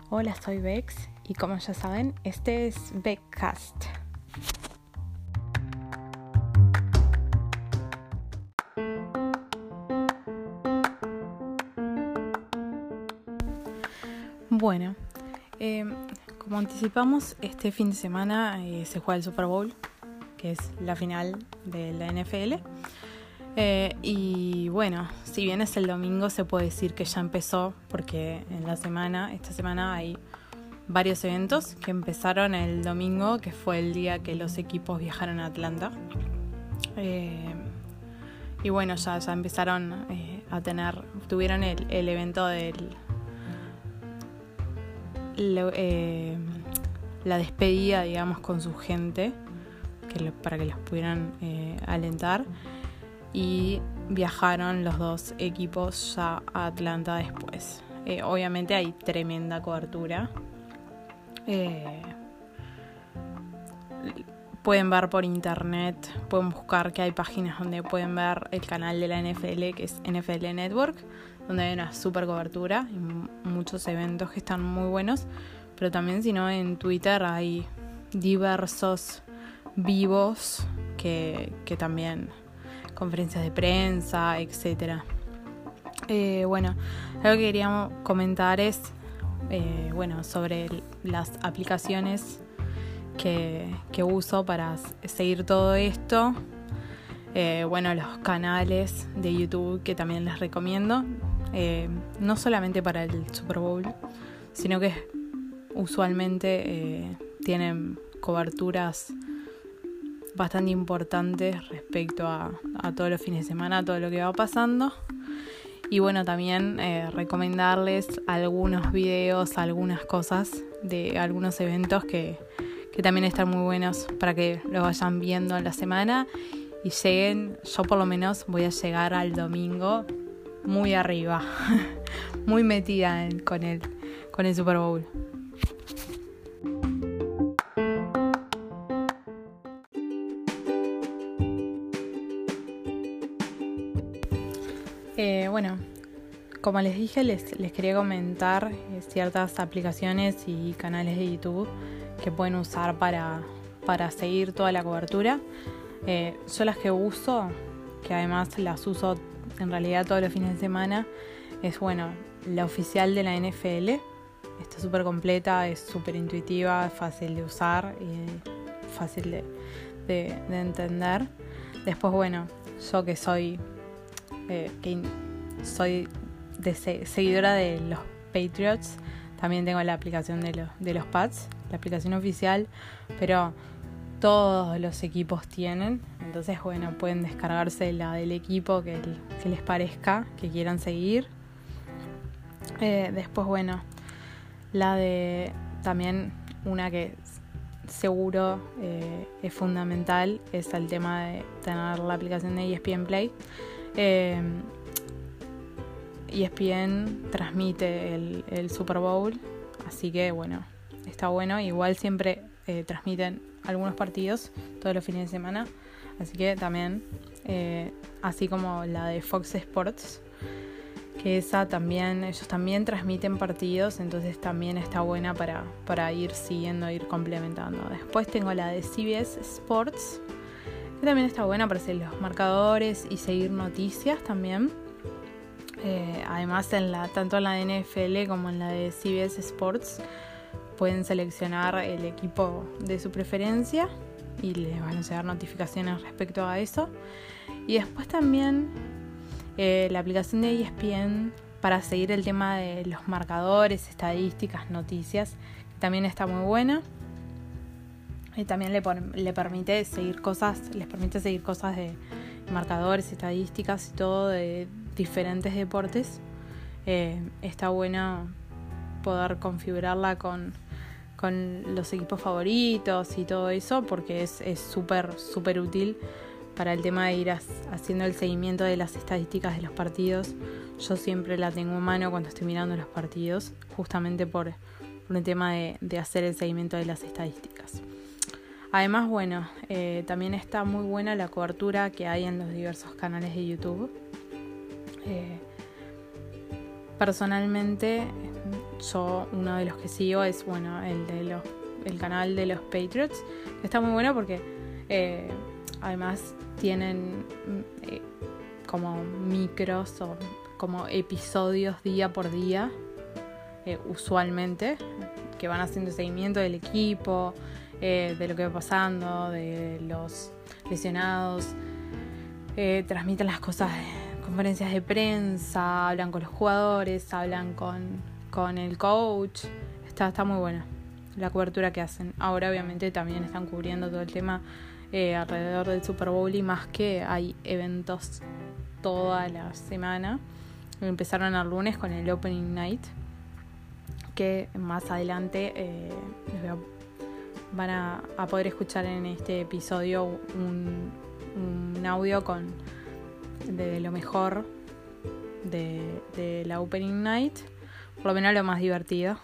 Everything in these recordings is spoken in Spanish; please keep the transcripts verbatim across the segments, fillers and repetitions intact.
Hola, soy Bex y como ya saben, este es Beckcast. Bueno, eh, como anticipamos, este fin de semana eh, se juega el Super Bowl, que es la final de la N F L. Eh, y bueno, si bien es el domingo, se puede decir que ya empezó, porque en la semana, esta semana hay varios eventos que empezaron el domingo, que fue el día que los equipos viajaron a Atlanta. Eh, y bueno, ya, ya empezaron eh, a tener, tuvieron el, el evento del lo, eh, la despedida, digamos, con su gente, que lo, para que los pudieran eh, alentar. Y viajaron los dos equipos ya a Atlanta después. Eh, obviamente hay tremenda cobertura. Eh, pueden ver por internet, pueden buscar que hay páginas donde pueden ver el canal de la N F L, que es N F L Network, donde hay una super cobertura y m- muchos eventos que están muy buenos. Pero también, si no, en Twitter hay diversos vivos que, que también... conferencias de prensa, etcétera. Eh, bueno, algo que queríamos comentar es eh, bueno, sobre el, las aplicaciones que, que uso para seguir todo esto. Eh, bueno, los canales de YouTube que también les recomiendo, eh, no solamente para el Super Bowl, sino que usualmente eh, tienen coberturas bastante importantes respecto a, a todos los fines de semana, a todo lo que va pasando. Y bueno, también eh, recomendarles algunos videos, algunas cosas de algunos eventos que, que también están muy buenos para que lo vayan viendo en la semana y lleguen. Yo por lo menos voy a llegar al domingo muy arriba, muy metida en, con, el, con el Super Bowl. Eh, bueno, como les dije, les, les quería comentar eh, ciertas aplicaciones y canales de YouTube que pueden usar para, para seguir toda la cobertura. Eh, yo las que uso, que además las uso en realidad todos los fines de semana, es bueno, la oficial de la N F L. Está súper completa, es súper intuitiva, es fácil de usar y fácil de, de, de entender. Después, bueno, yo que soy... Eh, que soy de se- seguidora de los Patriots, también tengo la aplicación de, lo, de los Pats, la aplicación oficial, pero todos los equipos tienen, entonces bueno, pueden descargarse la del equipo que, el, que les parezca, que quieran seguir. Eh, después bueno, la de también una que seguro eh, es fundamental, es el tema de tener la aplicación de E S P N Play. Eh, E S P N transmite el, el Super Bowl, así que bueno, está bueno. Igual siempre eh, transmiten algunos partidos todos los fines de semana, así que también, eh, así como la de Fox Sports, que esa también, ellos también transmiten partidos, entonces también está buena para, para ir siguiendo, ir complementando. Después tengo la de C B S Sports, que también está buena para hacer los marcadores y seguir noticias también. Eh, además, en la, tanto en la de N F L como en la de C B S Sports pueden seleccionar el equipo de su preferencia y les van a llegar notificaciones respecto a eso. Y después también eh, la aplicación de E S P N para seguir el tema de los marcadores, estadísticas, noticias, que también está muy buena. Y también le, le permite seguir cosas, les permite seguir cosas de marcadores, estadísticas y todo de diferentes deportes. Eh, está bueno poder configurarla con, con los equipos favoritos y todo eso, porque es es súper súper útil para el tema de ir as, haciendo el seguimiento de las estadísticas de los partidos. Yo siempre la tengo en mano cuando estoy mirando los partidos, justamente por, por el tema de, de hacer el seguimiento de las estadísticas. Además, bueno, eh, también está muy buena la cobertura que hay en los diversos canales de YouTube. Eh, personalmente yo uno de los que sigo es, bueno, el de los el canal de los Patriots, que está muy bueno porque eh, además tienen eh, como micros o como episodios día por día, eh, usualmente, que van haciendo seguimiento del equipo, eh, de lo que va pasando, de los lesionados, eh, transmiten las cosas, conferencias de prensa, hablan con los jugadores, hablan con, con el coach. Está, está muy buena la cobertura que hacen. Ahora obviamente también están cubriendo todo el tema eh, alrededor del Super Bowl, y más que hay eventos toda la semana. Empezaron el lunes con el Opening Night, que más adelante eh, les voy a, van a, a poder escuchar en este episodio un, un audio con de lo mejor de, de la Opening Night, por lo menos lo más divertido.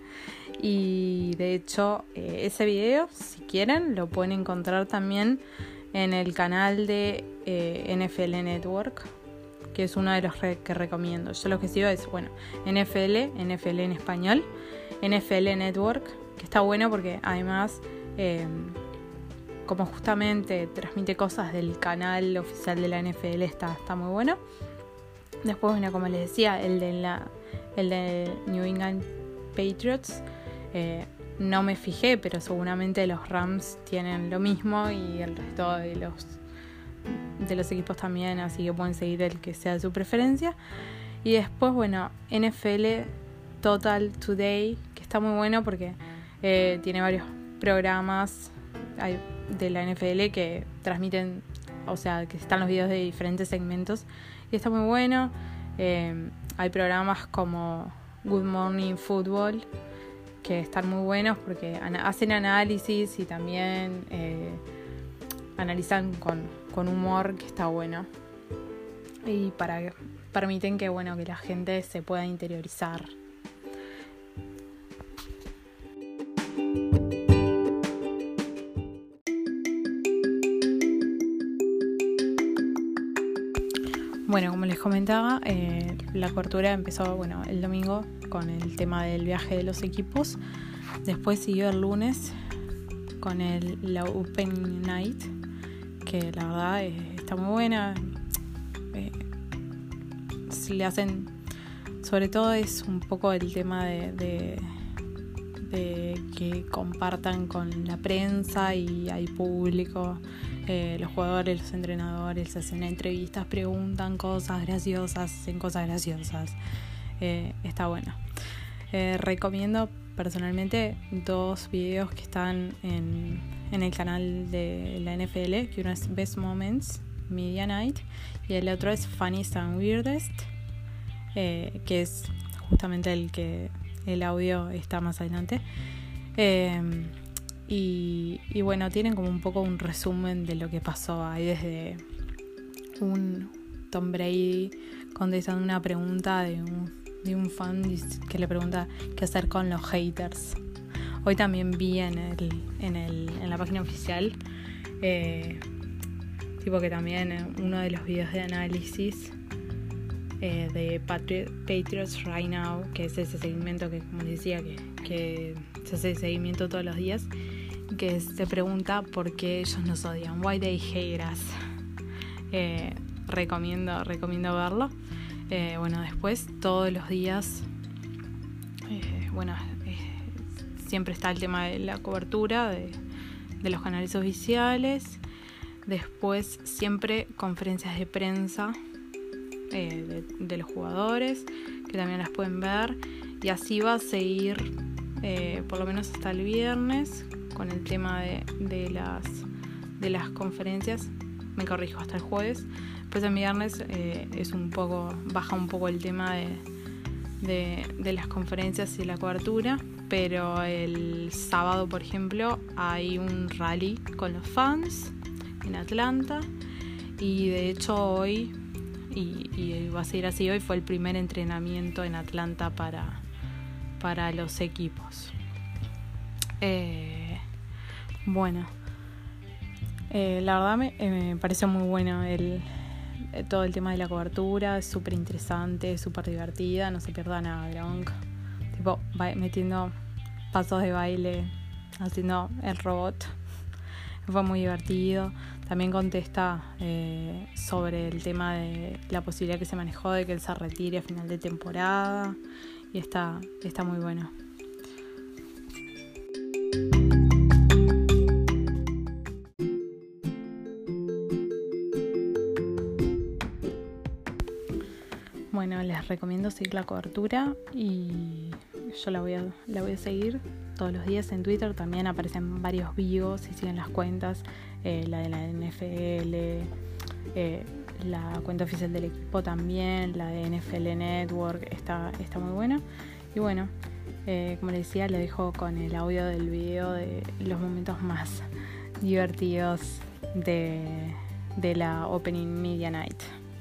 Y de hecho eh, ese video, si quieren, lo pueden encontrar también en el canal de eh, N F L Network, que es uno de los re- que recomiendo. Yo lo que sigo es, bueno, N F L, N F L en español, N F L Network, que está bueno porque además eh, como justamente transmite cosas del canal oficial de la N F L, está, está muy bueno. Después, bueno, como les decía, el de la el de New England Patriots, eh, no me fijé, pero seguramente los Rams tienen lo mismo y el resto de los de los equipos también, así que pueden seguir el que sea de su preferencia. Y después, bueno, N F L Total Today, que está muy bueno porque eh, tiene varios programas hay de la N F L que transmiten, o sea, que están los videos de diferentes segmentos, y está muy bueno. Eh, hay programas como Good Morning Football, que están muy buenos porque ana- hacen análisis y también eh, analizan con, con humor, que está bueno. Y para que permiten que, bueno, que la gente se pueda interiorizar. Bueno, como les comentaba, eh, la cobertura empezó, bueno, el domingo con el tema del viaje de los equipos. Después siguió el lunes con el, la Open Night, que la verdad eh, está muy buena. Eh, si le hacen, sobre todo es un poco el tema de, de, de que compartan con la prensa y hay público. Eh, los jugadores, los entrenadores hacen entrevistas, preguntan cosas graciosas, hacen cosas graciosas. Eh, está bueno. Eh, recomiendo personalmente dos videos que están en, en el canal de la N F L, que uno es Best Moments Media Night y el otro es Funniest and Weirdest, eh, que es justamente el que el audio está más adelante. Eh, Y, y bueno, tienen como un poco un resumen de lo que pasó ahí, desde un Tom Brady contestando una pregunta de un, de un fan que le pregunta qué hacer con los haters. Hoy también vi en el en el en la página oficial eh, tipo que también uno de los videos de análisis eh, de Patri- Patriots Right Now, que es ese segmento que, como les decía, que, que se hace seguimiento todos los días, que se pregunta por qué ellos nos odian, why they hate us. Eh, recomiendo, recomiendo verlo. Eh, bueno, después todos los días, eh, bueno, eh, siempre está el tema de la cobertura de, de los canales oficiales. Después siempre conferencias de prensa eh, de, de los jugadores, que también las pueden ver. Y así va a seguir eh, por lo menos hasta el viernes con el tema de, de las de las conferencias. Me corrijo, hasta el jueves. Después el viernes eh, es un poco baja un poco el tema de, de, de las conferencias y la cobertura, pero el sábado, por ejemplo, hay un rally con los fans en Atlanta, y de hecho hoy y, y va a seguir así, hoy fue el primer entrenamiento en Atlanta para, para los equipos. Eh, bueno, eh, la verdad me, eh, me pareció muy bueno el, eh, todo el tema de la cobertura, es súper interesante, súper divertida, no se pierda nada, Gronk. Tipo, tipo ba- metiendo pasos de baile, haciendo el robot. Fue muy divertido. También contesta eh, sobre el tema de la posibilidad que se manejó de que él se retire a final de temporada. Y está, está muy bueno. Bueno, les recomiendo seguir la cobertura y yo la voy a, la voy a seguir todos los días en Twitter. También aparecen varios vivos si siguen las cuentas, eh, la de la N F L, eh, la cuenta oficial del equipo también, la de N F L Network, está, está muy buena. Y bueno, eh, como les decía, les dejo con el audio del video de los momentos más divertidos de, de la Opening Media Night.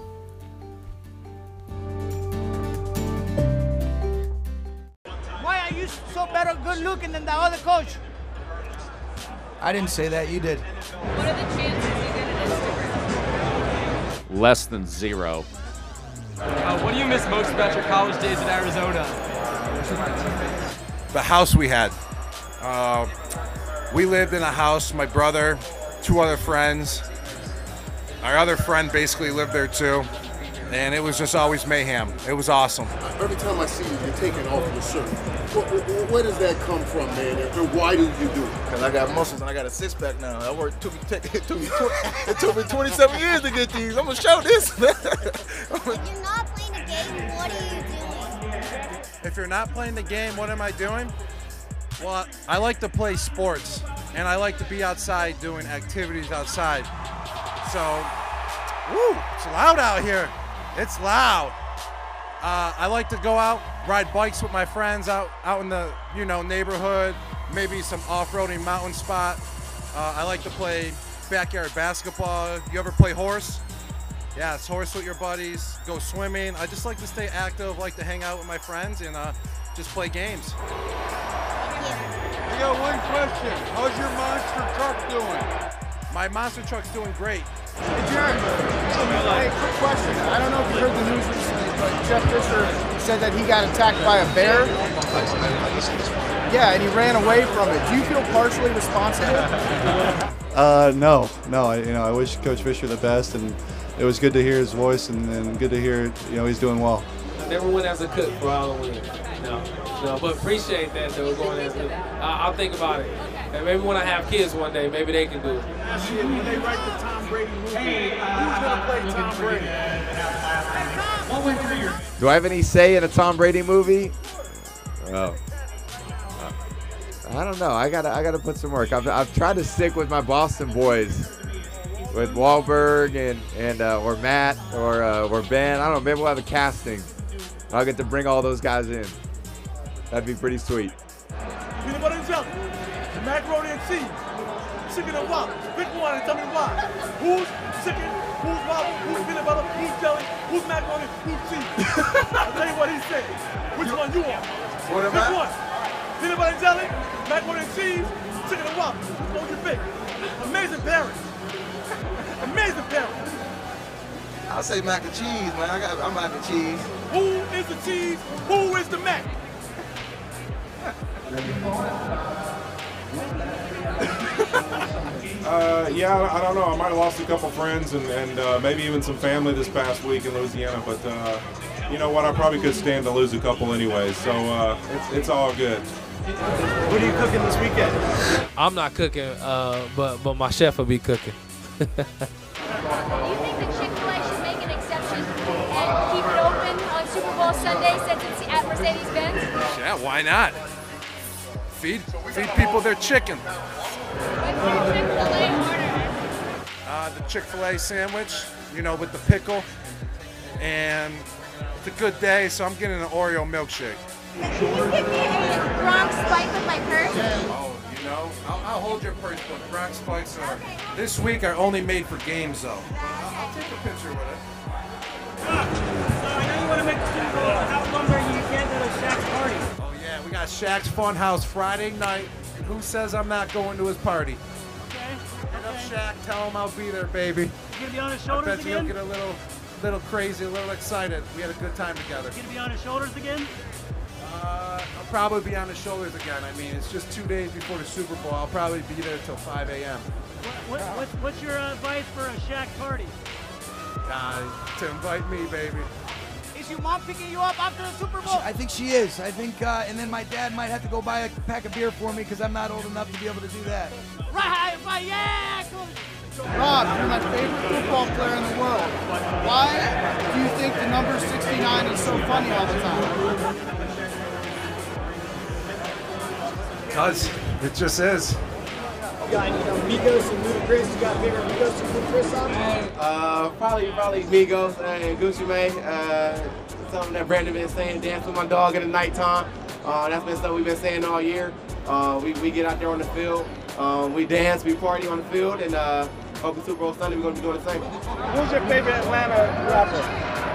You so better good looking than the other coach. I didn't say that, you did. What are the chances you get an Instagram? Less than zero. Uh, what do you miss most about your college days at Arizona? The house we had. Uh, we lived in a house, my brother, two other friends. Our other friend basically lived there too. And it was just always mayhem. It was awesome. Every time I see you, you're taking off your shirt. Where, where, where does that come from, man? And why do you do it? Because I got muscles and I got a six pack now. I worked, took me, it, took me, it took me twenty-seven years to get these. I'm going to show this. If you're not playing the game, what are you doing? If you're not playing the game, what am I doing? Well, I like to play sports, and I like to be outside doing activities outside. So, woo, it's loud out here. It's loud. Uh, I like to go out, ride bikes with my friends out, out in the you know neighborhood, maybe some off-roading mountain spot. Uh, I like to play backyard basketball. You ever play horse? Yeah, it's horse with your buddies. Go swimming. I just like to stay active, like to hang out with my friends and uh, just play games. I got one question. How's your monster truck doing? My monster truck's doing great. Hey, Jared, hey, quick question. I don't know if you heard the news recently, but Jeff Fisher said that he got attacked by a bear. Yeah, and he ran away from it. Do you feel partially responsible? Uh, no, no. I, you know, I wish Coach Fisher the best, and it was good to hear his voice, and, and good to hear, you know, he's doing well. I never went as a cook for Halloween. No, no, but appreciate that though. Going as a, I, I'll think about it. And maybe when I have kids one day, maybe they can do it. When they write the Tom Brady movie, who's gonna play Tom Brady? Do I have any say in a Tom Brady movie? Oh. I don't know. I gotta, I gotta put some work. I've, I've tried to stick with my Boston boys, with Wahlberg and and uh, or Matt or uh, or Ben. I don't know. Maybe we'll have a casting. I'll get to bring all those guys in. That'd be pretty sweet. Peanut butter and jelly, macaroni and cheese, chicken and waffle. Pick one and tell me why. Who's chicken? Who's waffle? Who's peanut butter? Who's jelly? Who's macaroni? Who's cheese? I'll tell you what he said. Which one you want? What am Pick I? one. Peanut butter and jelly, macaroni and cheese, chicken and waffle. Which one you pick? Amazing parents. Amazing parents. I'll say mac and cheese, man. I got, I'm mac and cheese. Who is the cheese? Who is the mac? uh, yeah, I don't know. I might have lost a couple friends and, and uh, maybe even some family this past week in Louisiana, but uh, you know what? I probably could stand to lose a couple anyways, so uh, it's, it's all good. What are you cooking this weekend? I'm not cooking, uh, but but my chef will be cooking. Do you think that Chick-fil-A should make an exception and keep it open on Super Bowl Sunday since it's at Mercedes-Benz? Yeah, why not? Feed feed people their chicken. Uh, the Chick-fil-A sandwich, you know, with the pickle, and it's a good day, so I'm getting an Oreo milkshake. Bronx spike with my purse? Oh, you know, I'll, I'll hold your purse, but Bronx spikes are this week are only made for games, though. I'll, I'll take a picture with it. I know you want to make the Super Bowl a house number, you can't go to Shaq's party. Oh yeah, we got Shaq's Funhouse Friday night. Who says I'm not going to his party? Okay. Hit up Shaq, tell him I'll be there, baby. You gonna be on his I shoulders bet again? you'll get a little, little crazy, a little excited. We had a good time together. You gonna be on his shoulders again? Uh, I'll probably be on the shoulders again. I mean, it's just two days before the Super Bowl. I'll probably be there till five a.m. What, what, what's, what's your uh, advice for a Shaq party? Uh, to invite me, baby. Is your mom picking you up after the Super Bowl? I think she is. I think, uh, and then my dad might have to go buy a pack of beer for me because I'm not old enough to be able to do that. Right, right, yeah! Rob, you're my favorite football player in the world. Why do you think the number sixty-nine is so funny all the time? Because it just is. You got, you know, Migos and Ludacris. You got bigger Migos and Ludacris on? Uh, probably, probably Migos and Gucci Mane. Uh, something that Brandon been saying, dance with my dog in the nighttime. Uh, that's been stuff we've been saying all year. Uh, we, we get out there on the field, um, we dance, we party on the field, and uh, hopefully Super Bowl Sunday we're going to be doing the same. Who's your favorite Atlanta rapper?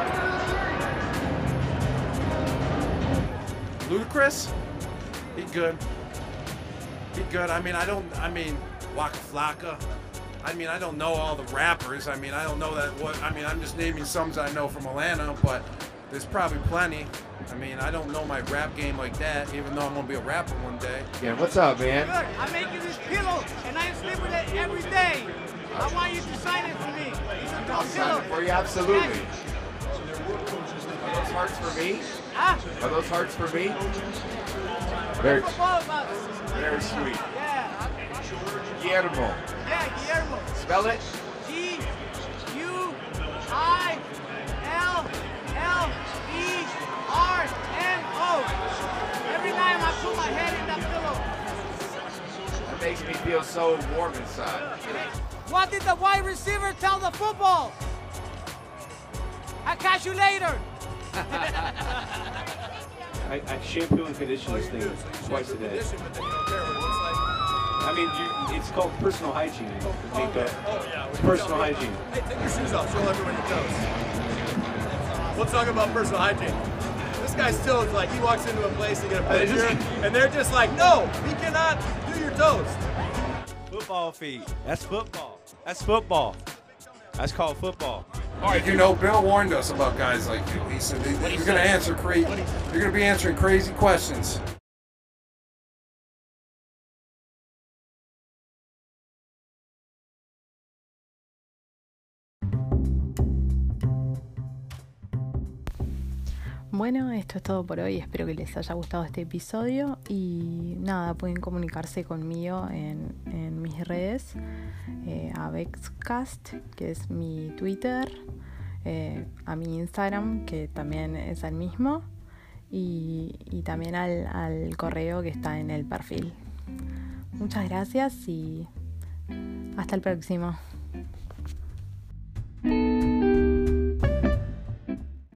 Ludacris? He good. He good. I mean, I don't, I mean, Waka Flocka. I mean, I don't know all the rappers. I mean, I don't know that what, I mean, I'm just naming some I know from Atlanta, but there's probably plenty. I mean, I don't know my rap game like that, even though I'm going to be a rapper one day. Yeah, what's up, man? Look, I'm making this pillow, and I sleep with it every day. I want you to sign it for me. It's a I'll sign it for you, absolutely. Are those hearts for me? Huh? Are those hearts for me? Very, For both of us. very sweet. Yeah. Guillermo. Yeah, Guillermo. Spell it. G U I L L E R N O. Every night I put my head in that pillow. That makes me feel so warm inside. What did the wide receiver tell the football? I'll catch you later. I, I shampoo and condition this thing twice a day. I mean, you, it's called personal hygiene. Mika. It's personal hygiene. Hey, take your shoes off. Show everyone your toes. We'll talk about personal hygiene. This guy still is like, he walks into a place to get a pedicure, and they're just like, no, he cannot do your toes. Football feet. That's football. That's football. That's called football. All right, you know, Bill warned us about guys like you. He said you're going to answer crazy. You're going to be answering crazy questions. Bueno, esto es todo por hoy. Espero que les haya gustado este episodio. Y nada, pueden comunicarse conmigo en, en mis redes. Eh, a Vexcast, que es mi Twitter. Eh, a mi Instagram, que también es el mismo. Y, y también al, al correo que está en el perfil. Muchas gracias y hasta el próximo.